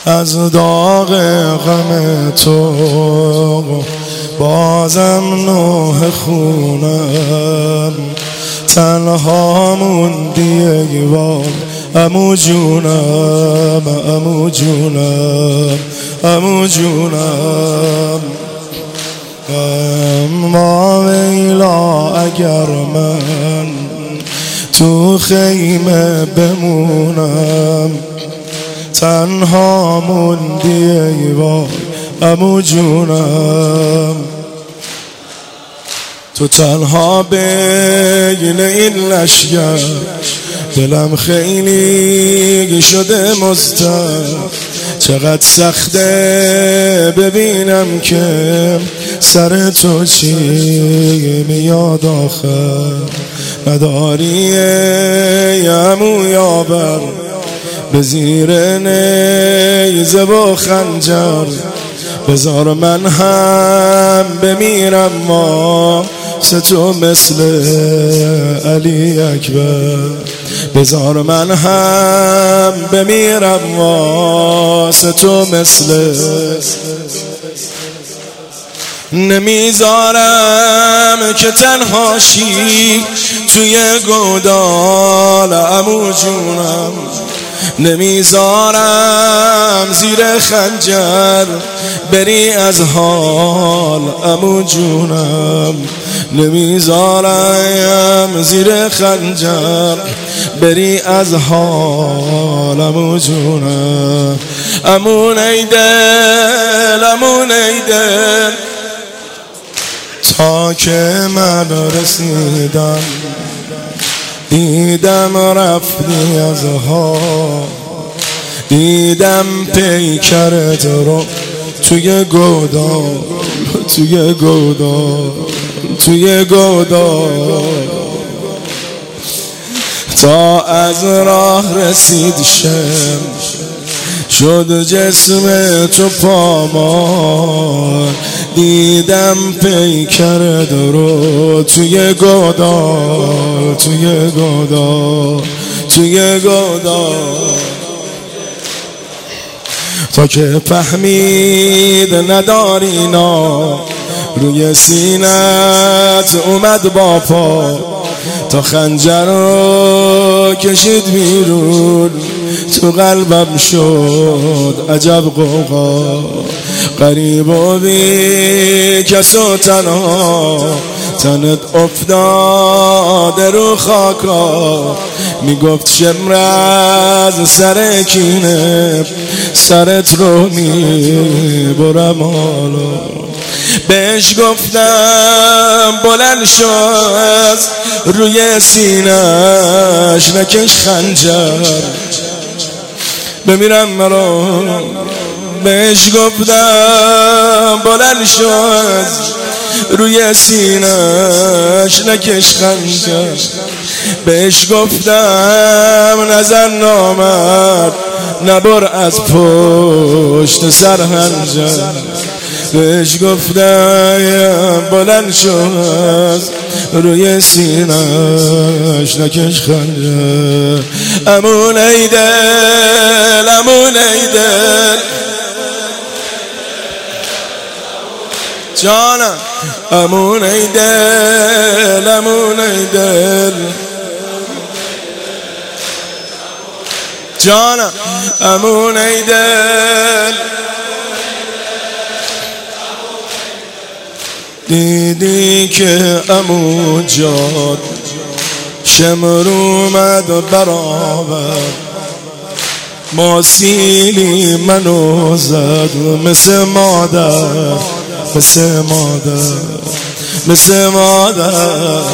از داغ غم تو بازم نوح خونم، تنها موندی ای وای عمو جونم، عمو جونم، عمو جونم. اما ویلا اگر من تو خیمه بمونم، تنها موندی ای وای عمو جونم. تو تنها بین این لشگر، دلم خیلی شده مضطرب. چقدر سخته ببینم که سر تو چی میاد آخر. نداری ای عمو یابر به زیر نیزه و خنجر، بذار من هم بمیرم واسه تو مثل علی اکبر. بذار من هم بمیرم واسه تو مثل، نمیذارم که تنها شی توی گودال عمو جونم، نمیذارم زیر خنجر بری از حال عمو جونم، نمیذارم زیر خنجر بری از حال عمو جونم. عمو نیدل، عمو نیدل، تا که من رسیدم دیدم رفتی از حال، دیدم پیکرت رو توی گودال، توی گودال، توی گودال. تا از راه رسید شم شد جسم تو پامال، دیدم پیکرت رو توی گودال، توی گودال، توی گودال. تا که فهمید نداری نا روی سینت اومد با پا، تا خنجر رو کشید بیرون تو قلبم شد عجب قوقا. غریب و بی کس و تنها تنت افتاده رو خاکا، میگفت شمرز سر کینه سرت رو میبرم حالا. بهش گفتم بلند شو از روی سینش نکش خنجر بمیرم مرا. بهش گفتم بلند شو از روی سینش نکش خنجر. بهش گفتم نزن نامرد نبر از پشت سر خنجر. بهش گفتم بلند شو از روی سینش نکش خنجر. عمو نیدل، عمو نیدل جانم، عمو نیدل، عمو نیدل جانم، عمو نیدل. دیدی که عمو جان شمر اومد برابر، ماسیلی منو زد مثل مادر، مثل مادر، مثل مادر.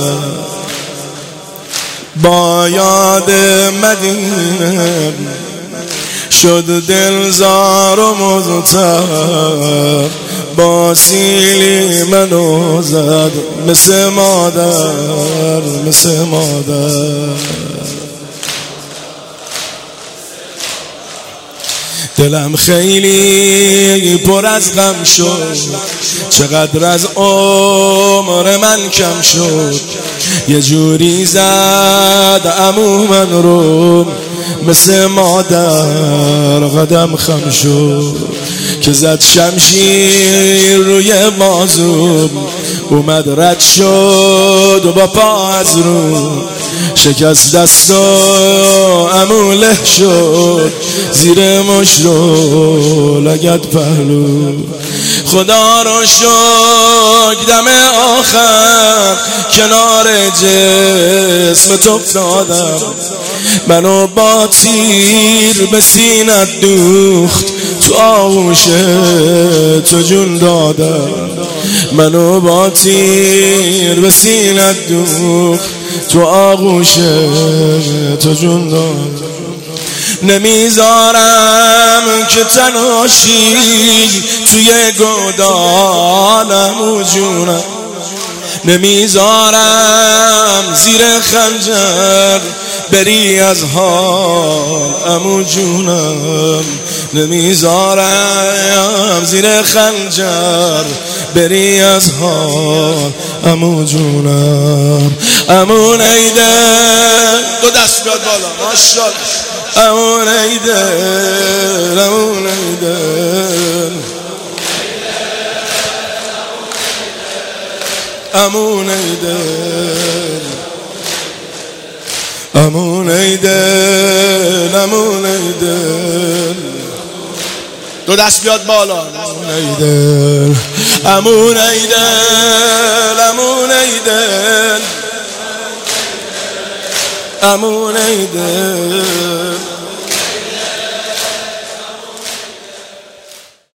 با یاد مدینه شد دلزار و مضطرب، با سیلی منو زد مثل مادر، مثل مادر. دلم خیلی پر از غم شد، چقدر از عمر من کم شد. یه جوری زد عمو من رو، مثل مادر قدم خم شد. که زد شمشیر روی بازوم، اومد رد شد و با پا از رو، شکست دست و عمو له شد، زیر مشت رو لگد پهلو. خدا رو شکر دم آخر کنار جسم تو افتادم، منو با تیر به سینت دوخت، تو آغوش تو جون دادم. منو با تیر به سینت دوخت، تو آغوش تو جون دادم. نمیذارم که تنهاشی توی گودالم و جونم، نمیذارم زیر خنجر بری از حال عمو جونم، نمیذارم زیر خنجر بری از حال عمو جونم. عمو نیده دو دست بیاد بالا ماشاءالله. عمو نیده عمو نیده عمو نیده عمو نیده عمو نیده دو دست بیاد بالا. عمو نیده عمو نیده عمو نیده عمو نیده